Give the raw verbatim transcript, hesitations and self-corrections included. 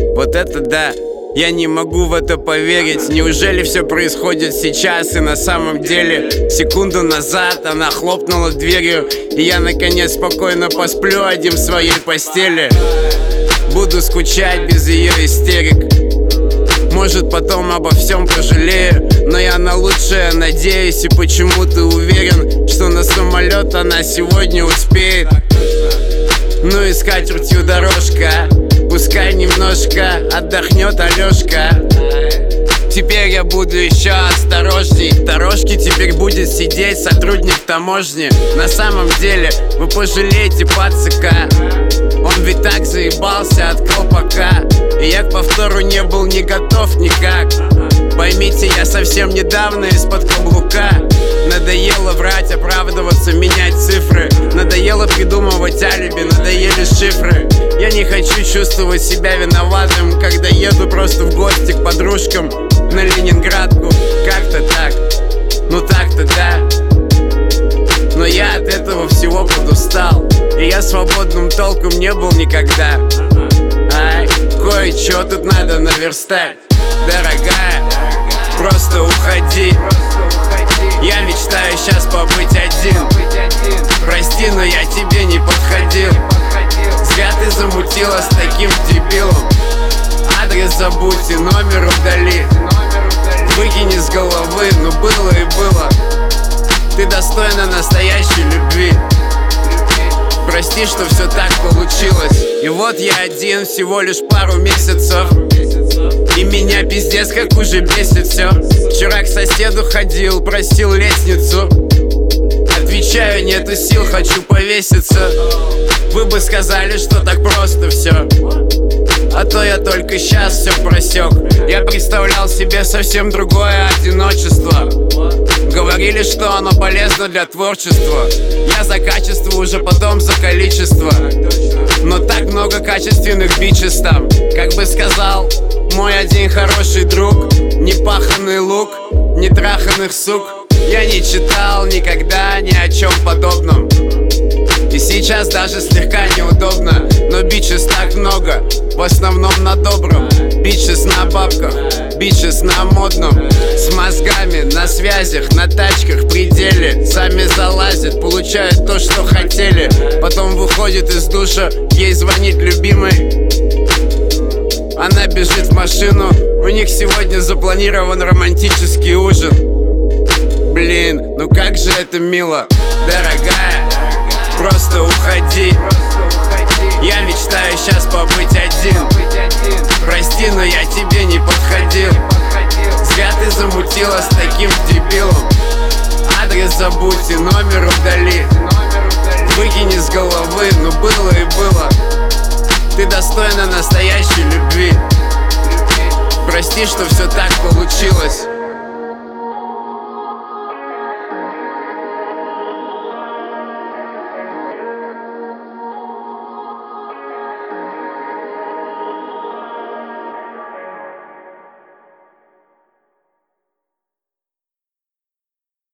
Вот это да, я не могу в это поверить. Неужели все происходит сейчас и на самом деле? Секунду назад она хлопнула дверью, и я наконец спокойно посплю один в своей постели. Буду скучать без ее истерик. Может, потом обо всем пожалею, но я на лучшее надеюсь. И почему ты уверен, что на самолет она сегодня успеет? Ну и с катертью дорожка, пускай немножко отдохнет Алешка. Теперь я буду еще осторожней. В дорожке теперь будет сидеть сотрудник таможни. На самом деле вы пожалеете пацака, он ведь так заебался от колпака. И я к повтору не был не готов никак. Поймите, я совсем недавно из-под каблука. Надоело врать, оправдываться, менять цифры. Надоело придумывать алиби, надоели шифры. Я не хочу чувствовать себя виноватым, когда еду просто в гости к подружкам на Ленинградку. Как-то так, ну так-то да. Но я от этого всего подустал, и я свободным толком не был никогда. Ай, кое-что тут надо наверстать. Дорогая, просто уходи. Я мечтаю сейчас побыть один. Прости, но я тебе не подходил. Зря ты замутила с таким дебилом. Адрес забудь и номер удали. Выкини с головы, ну было и было. Ты достойна настоящей любви. Прости, что все так получилось. И вот я один всего лишь пару месяцев, и меня пиздец как уже бесит все. Вчера к соседу ходил, просил лестницу. Отвечаю, нету сил, хочу повеситься. Вы бы сказали, что так просто все, а то я только сейчас все просек. Я представлял себе совсем другое одиночество. Говорили, что оно полезно для творчества. Я за качество, уже потом за количество. Но так много качественных бичес там. Как бы сказал мой один хороший друг: непаханный лук, не траханных сук. Я не читал никогда ни о чем подобном, и сейчас даже слегка неудобно. Но бичес так много, в основном на добром. Бичес на бабках, бичес на модном. С мозгами, на связях, на тачках, пределе. Сами залазят, получают то, что хотели. Потом выходит из душа, ей звонит любимый. Она бежит в машину, у них сегодня запланирован романтический ужин. Блин, ну как же это мило. Дорогая, просто уходи. Я мечтаю сейчас побыть один. Прости, но я тебе не подходил. Зря ты замутила с таким дебилом. Адрес забудь и номер удали. Выкини с головы, ну было и было. Ты достойна настоящей любви. Прости, что все так получилось.